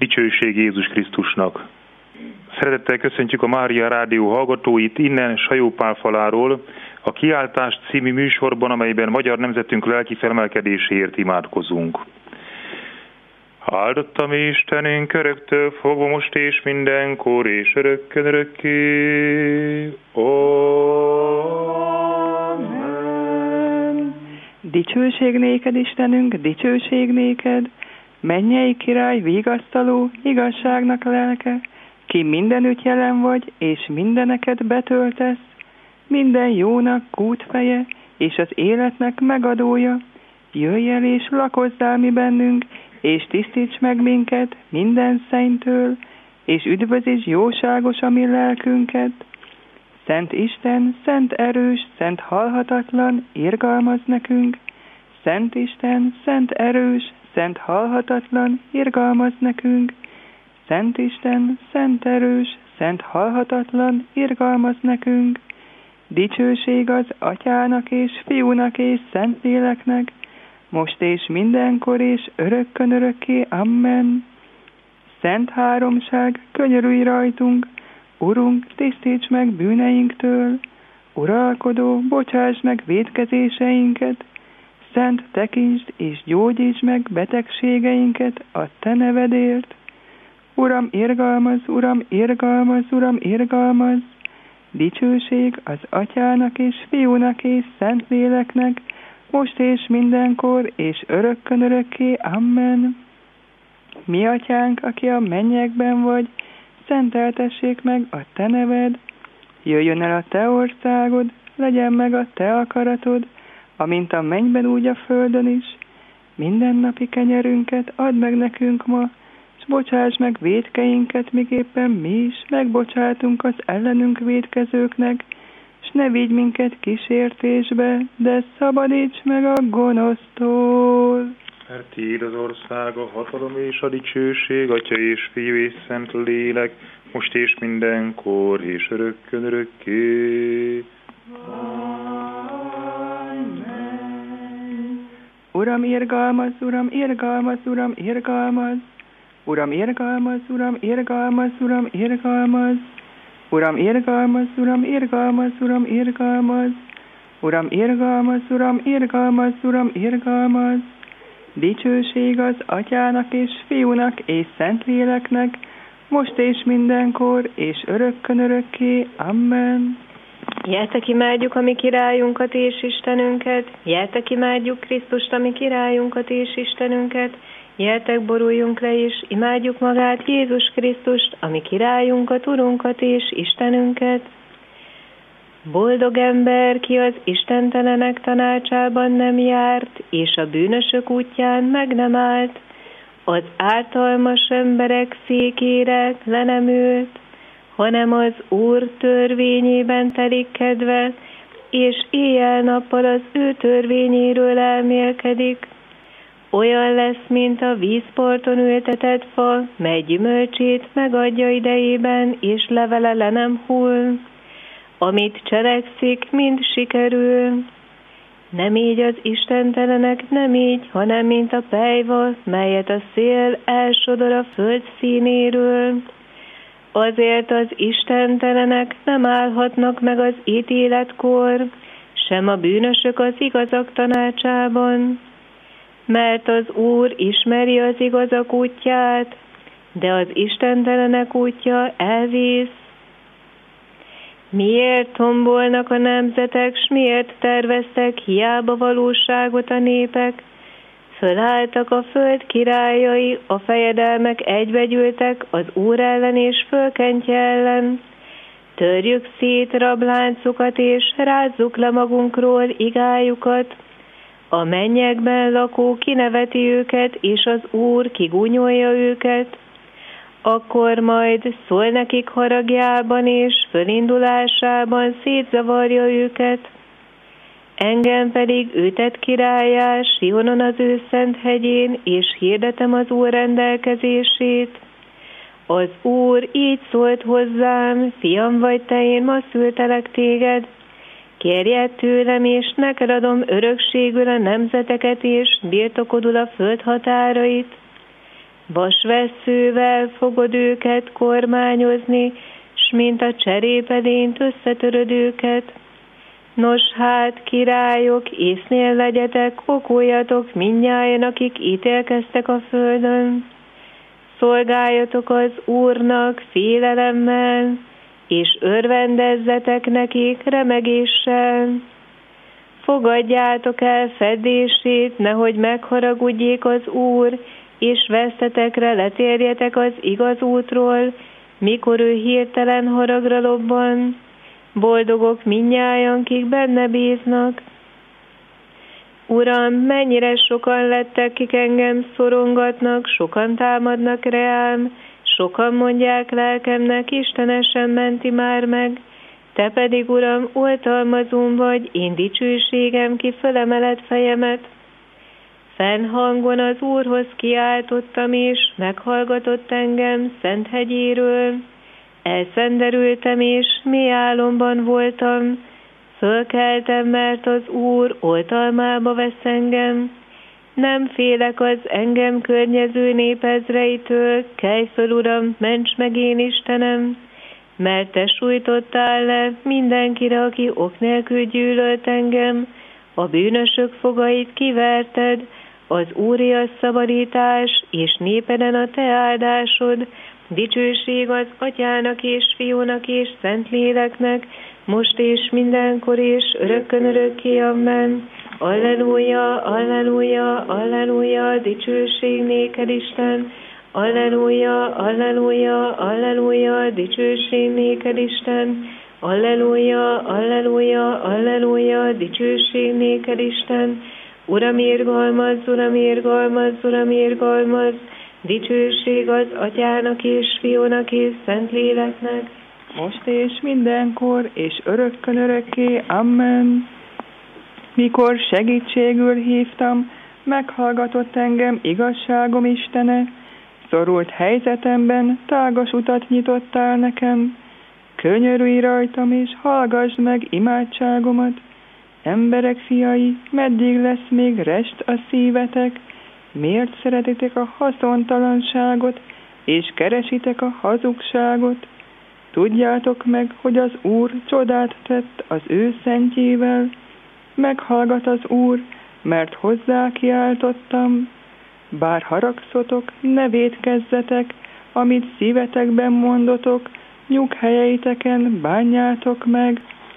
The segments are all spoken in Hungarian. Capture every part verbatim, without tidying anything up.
Dicsőség Jézus Krisztusnak! Szeretettel köszöntjük a Mária Rádió hallgatóit innen Sajópál faláról, a Kiáltás című műsorban, amelyben magyar nemzetünk lelki felmelkedéséért imádkozunk. Áldott a mi Istenünk öröktől fogva most és mindenkor és örökkön örökké. Amen. Dicsőség néked, Istenünk, dicsőség néked, mennyei király, vigasztaló, igazságnak lelke, ki mindenütt jelen vagy, és mindeneket betöltesz, minden jónak kútfeje, és az életnek megadója. Jöjj el és lakozzál mi bennünk, és tisztíts meg minket minden szennytől, és üdvözíts jóságos a mi lelkünket. Szent Isten, szent erős, szent halhatatlan, irgalmaz nekünk. Szent Isten, szent erős, szent halhatatlan, irgalmaz nekünk. Szent Isten, szent erős, szent halhatatlan, irgalmaz nekünk. Dicsőség az Atyának és Fiúnak és Szentléleknek, most és mindenkor és örökkön örökké. Amen. Szent háromság, könyörülj rajtunk, Urunk, tisztíts meg bűneinktől, Uralkodó, bocsáss meg vétkezéseinket, Szent, tekintsd és gyógyíts meg betegségeinket a Te nevedért. Uram, irgalmaz, Uram, irgalmaz, Uram, irgalmaz. Dicsőség az Atyának és Fiúnak és Szentléleknek, most és mindenkor és örökkön örökké. Amen. Mi Atyánk, aki a mennyekben vagy, szenteltessék meg a Te neved, jöjjön el a Te országod, legyen meg a Te akaratod, amint a mennyben úgy a földön is. Mindennapi kenyerünket add meg nekünk ma, és bocsáss meg vétkeinket, miképpen mi is megbocsátunk az ellenünk vétkezőknek, és ne vigy minket kísértésbe, de szabadíts meg a gonosztól. Mert tiéd az ország, a hatalom és a dicsőség, Atya és Fiú és Szent Lélek, most és mindenkor és örökkön örökké. Amen. Uram, irgalmaz, Uram, irgalmaz, Uram, irgalmaz. Uram, irgalmaz, Uram, irgalmaz, Uram, irgalmaz. Uram, irgalmaz, Uram, irgalmaz, Uram, irgalmaz. Uram, irgalmaz, Uram, irgalmaz, Uram, irgalmaz. Dicsőség az Atyának és Fiúnak és Szentléleknek, most és mindenkor és örökkön örökké. Amen. Jeltek imádjuk a mi királyunkat és Istenünket, jeltek imádjuk Krisztust a mi királyunkat és Istenünket, jeltek boruljunk le is, imádjuk magát Jézus Krisztust, a mi királyunkat, Urunkat és Istenünket. Boldog ember, ki az istentelenek tanácsában nem járt, és a bűnösök útján meg nem állt, az ártalmas emberek székére le nem ült, hanem az Úr törvényében telik kedve, és éjjel-nappal az ő törvényéről elmélkedik. Olyan lesz, mint a vízparton ültetett fa, mely gyümölcsét megadja idejében, és levele le nem hull. Amit cselekszik, mind sikerül. Nem így az istentelenek, nem így, hanem mint a pelyva, melyet a szél elsodor a föld színéről. Azért az istentelenek nem állhatnak meg az ítéletkor, sem a bűnösök az igazak tanácsában. Mert az Úr ismeri az igazak útját, de az istentelenek útja elvész. Miért tombolnak a nemzetek, s miért terveztek hiába valóságot a népek? Fölálltak a föld királyai, a fejedelmek egybegyűltek az Úr ellen és fölkentje ellen. Törjük szét rabláncukat, és rázzuk le magunkról igájukat. A mennyekben lakó kineveti őket, és az Úr kigúnyolja őket. Akkor majd szól nekik haragjában és fölindulásában szétzavarja őket. Engem pedig ő tett királlyá Sionon az ő szent hegyén, és hirdetem az Úr rendelkezését. Az Úr így szólt hozzám, fiam vagy te, én ma szültelek téged. Kérjed tőlem, és neked adom örökségül a nemzeteket, és birtokodul a föld határait. vasvesszővel fogod őket kormányozni, s mint a cserépedényt összetöröd őket. Nos hát, királyok, észnél legyetek, okoljatok mindnyájan, akik ítélkeztek a földön. Szolgáljatok az Úrnak félelemmel, és örvendezzetek nekik remegéssel. Fogadjátok el fedését, nehogy megharagudjék az Úr, és vesztetekre letérjetek az igaz útról, mikor ő hirtelen haragra lobban. Boldogok mindnyájan, kik benne bíznak. Uram, mennyire sokan lettek, kik engem szorongatnak, sokan támadnak reám, sokan mondják lelkemnek, Istenesen menti már meg. Te pedig, Uram, oltalmazóm vagy, én dicsőségem, ki fölemeled fejemet. Fennhangon az Úrhoz kiáltottam, és meghallgatott engem szent hegyéről. Elszenderültem, és mély álomban voltam. Fölkeltem, mert az Úr oltalmába vesz engem. Nem félek az engem környező népezreitől, kelj föl, Uram, ments meg én Istenem, mert te sújtottál le mindenkire, aki ok nélkül gyűlölt engem, a bűnösök fogait kiverted, az Úré a szabadítás, és népeden a te áldásod, dicsőség az Atyának és Fiúnak és Szentléleknek, most és mindenkor és örökkön örökké, amen. Alleluja, alleluja, alleluja, dicsőség néked, Isten. Alleluja, alleluja, alleluja, dicsőség néked, Isten. Alleluja, alleluja, alleluja, dicsőség néked, Isten. Uram, irgalmazz, Uram, irgalmazz, Uram, irgalmazz, dicsőség az Atyának és Fiúnak és Szentléleknek, most és mindenkor, és örökkön örökké, amen. Mikor segítségül hívtam, meghallgatott engem igazságom Istene, szorult helyzetemben tágas utat nyitottál nekem, könyörülj rajtam, és hallgassd meg imádságomat. Emberek fiai, meddig lesz még rest a szívetek? Miért szeretitek a haszontalanságot, és keresitek a hazugságot? Tudjátok meg, hogy az Úr csodát tett az ő szentjével. Meghallgat az Úr, mert hozzá kiáltottam. Bár haragszotok, ne vétkezzetek, amit szívetekben mondotok, nyughelyeiteken bánjátok meg.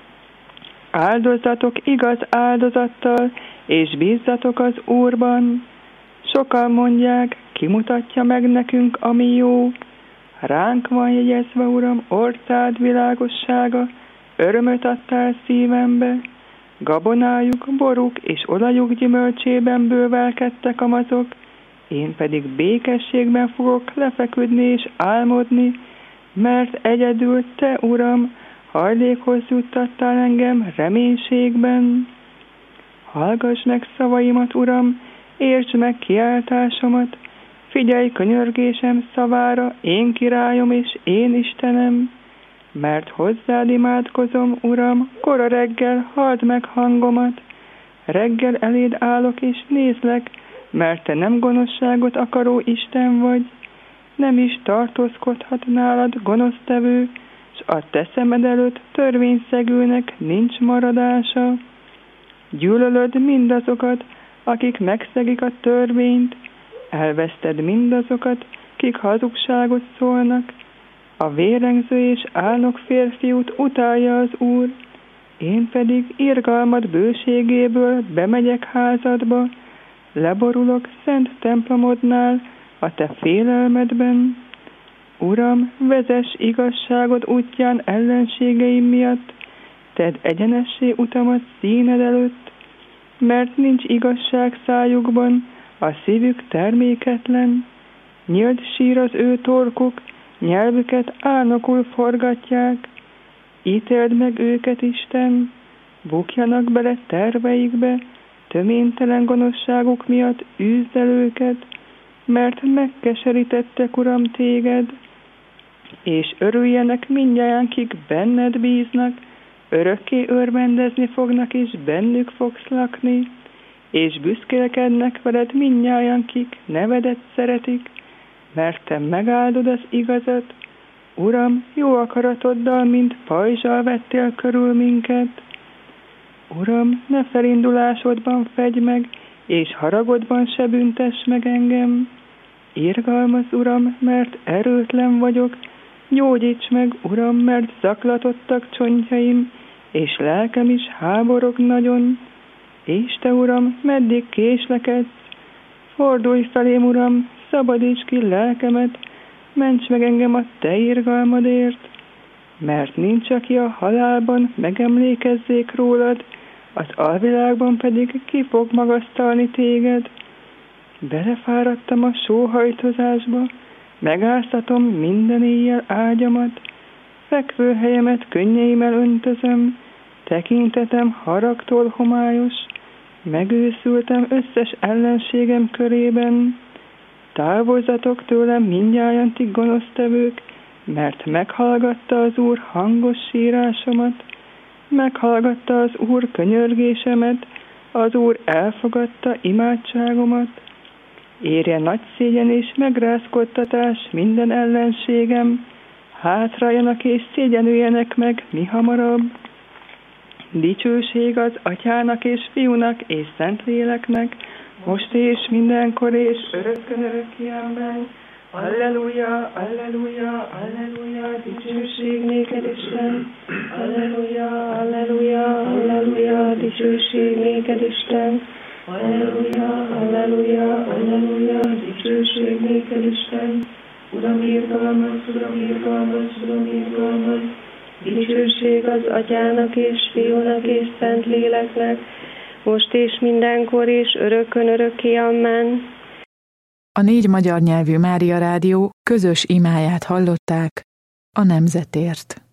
Áldozatok igaz áldozattal, és bízzatok az Úrban. Sokan mondják, kimutatja meg nekünk, ami jó. Ránk van jegyezve, Uram, orszád világossága, örömöt adtál szívembe. Gabonájuk, boruk és olajuk gyümölcsében bővelkedtek a mazok, én pedig békességben fogok lefeküdni és álmodni, mert egyedül te, Uram, hajlékhoz juttattál engem reménységben. Hallgass meg szavaimat, Uram, értsd meg kiáltásomat, figyelj könyörgésem szavára, én királyom és én Istenem, mert hozzád imádkozom, Uram, kora reggel halld meg hangomat, reggel eléd állok és nézlek, mert te nem gonoszságot akaró Isten vagy, nem is tartózkodhat nálad gonosztevő, s a te szemed előtt törvényszegőnek nincs maradása. Gyűlölöd mindazokat, akik megszegik a törvényt, elveszted mindazokat, kik hazugságot szólnak. A vérengző és álnok férfiút utálja az Úr, én pedig irgalmad bőségéből bemegyek házadba, leborulok szent templomodnál a te félelmedben. Uram, vezess igazságod útján ellenségeim miatt, tedd egyenessé utamat színed előtt, mert nincs igazság szájukban, a szívük terméketlen. Nyílt sír az ő torkuk, nyelvüket álnokul forgatják. Ítéld meg őket, Isten, bukjanak bele terveikbe, töménytelen gonoszságuk miatt űzd el őket, mert megkeserítettek, Uram, téged, és örüljenek mindnyájan, kik benned bíznak, örökké örvendezni fognak, és bennük fogsz lakni, és büszkélkednek veled mindnyájan, kik nevedet szeretik, mert Te megáldod az igazat. Uram, jó akaratoddal, mint pajzsal vettél körül minket. Uram, ne felindulásodban fegy meg, és haragodban se büntess meg engem. Irgalmaz, Uram, mert erőtlen vagyok, gyógyíts meg, Uram, mert zaklatottak csontjaim, és lelkem is háborog nagyon. És Te, Uram, meddig késlekedsz? Fordulj felém, Uram, szabadíts ki lelkemet, ments meg engem a Te irgalmadért, mert nincs, aki a halálban megemlékezzék rólad, az alvilágban pedig ki fog magasztalni téged. Belefáradtam a sóhajtozásba, megáztatom minden éjjel ágyamat, fekvőhelyemet könnyeimmel öntözöm, tekintetem haragtól homályos, megőszültem összes ellenségem körében. Távozzatok tőlem mindnyájan ti gonosztevők, mert meghallgatta az Úr hangos sírásomat, meghallgatta az Úr könyörgésemet, az Úr elfogadta imádságomat. Érje nagy szégyen és megrázkodtatás minden ellenségem, hátráljanak és szégyenüljenek meg mi hamarabb. Dicsőség az Atyának és Fiúnak és Szentléleknek, most és mindenkor és örökkön örökképpen. Alleluja, alleluja, alleluja, dicsőség néked Isten. Alleluja, alleluja, alleluja, dicsőség néked Isten. Alleluja, alleluja, alleluja, dicsőség néked Isten. Uram, irgalmas, Uram, irgalmas, Uram, irgalmas. Dicsőség az Atyának és Fiúnak és Szentléleknek, most és mindenkor és örökkön örökké, amen. A négy magyar nyelvű Mária Rádió közös imáját hallották a nemzetért.